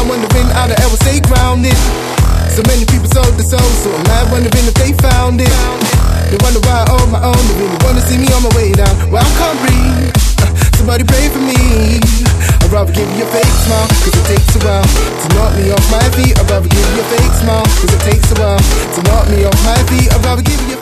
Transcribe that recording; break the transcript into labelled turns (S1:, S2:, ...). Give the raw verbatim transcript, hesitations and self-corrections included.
S1: mind wondering how the hell will stay grounded. So many people sold their souls, so I'm mad wondering if they found it. They wonder why I own my own, they really wanna see me on my way down. Well, I can't breathe, uh, somebody pray for me. I'd rather give you a fake smile, cause it takes a while to knock me off my feet. I'd rather give you a fake smile, cause it takes a while to knock me off my feet. I'd rather give you a